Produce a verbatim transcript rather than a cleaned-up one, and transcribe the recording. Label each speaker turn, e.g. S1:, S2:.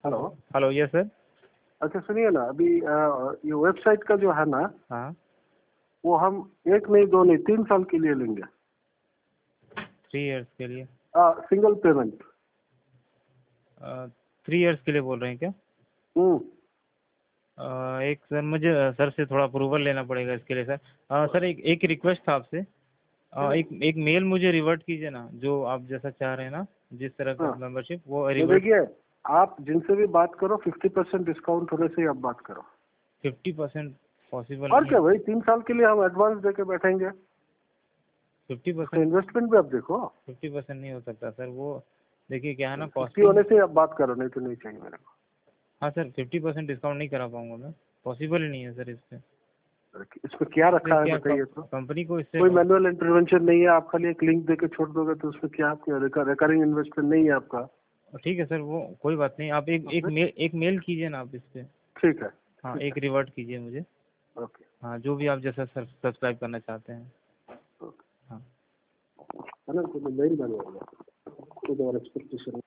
S1: Hello.
S2: Hello, yes sir.
S1: अच्छा सुनिए ना, अभी अ, ये वेबसाइट का जो है ना,
S2: हाँ,
S1: वो हम एक नहीं दो नहीं तीन साल के लिए लेंगे।
S2: थ्री इयर्स के लिए।
S1: Single payment.
S2: थ्री इयर्स के लिए बोल रहे हैं क्या?
S1: हम्म।
S2: अ, एक सर, मुझे सर से थोड़ा अप्रूवल लेना पड़ेगा इसके लिए सर। अ, सर एक एक रिक्वेस्ट था आपसे। अ, एक एक मेल मुझे रिवर्ट कीजिए ना, जो आप जैसा चाह रहे हैं ना, जिस तरह का
S1: हाँ,
S2: मेंबरशिप वो
S1: तो
S2: रिवर्ट।
S1: देखिए, आप जिनसे भी बात करो फिफ्टी परसेंट डिस्काउंट होने से ही आप बात करो।
S2: फिफ्टी परसेंट पॉसिबल
S1: और
S2: नहीं
S1: क्या
S2: है।
S1: भाई, तीन साल के लिए हम एडवांस दे के बैठेंगे।
S2: फिफ्टी
S1: उसका
S2: परसेंट
S1: इन्वेस्टमेंट भी आप देखो।
S2: फिफ्टी परसेंट नहीं हो सकता सर, वो देखिए क्या है ना,
S1: फिफ्टी होने
S2: कॉस्टिंग।
S1: से ही आप बात करो, नहीं तो नहीं चाहिए मेरे को।
S2: हाँ सर, फिफ्टी परसेंट डिस्काउंट नहीं करा पाऊंगा मैं। पॉसिबल ही नहीं है सर इससे।
S1: इसमें क्या
S2: इससे
S1: रखा है
S2: क्या
S1: बताइए तो।
S2: कंपनी को इससे
S1: कोई मैनुअल इंटरवेंशन नहीं है, आप खाली एक लिंक दे के छोड़ दोगे तो उसमें क्या, आपका रिकरिंग इन्वेस्टमेंट नहीं है आपका।
S2: ठीक है सर, वो कोई बात नहीं। आप एक एक मेल एक मेल कीजिए ना आप इस पे।
S1: ठीक है।
S2: हाँ,
S1: ठीक
S2: एक रिवर्ट कीजिए मुझे।
S1: है। ओके।
S2: हाँ, जो भी आप जैसा सर सब्सक्राइब करना चाहते हैं।
S1: ओके।
S2: हाँ।
S1: है ना, तो मेल डालूंगा, कोई और एक्सपेक्टेशन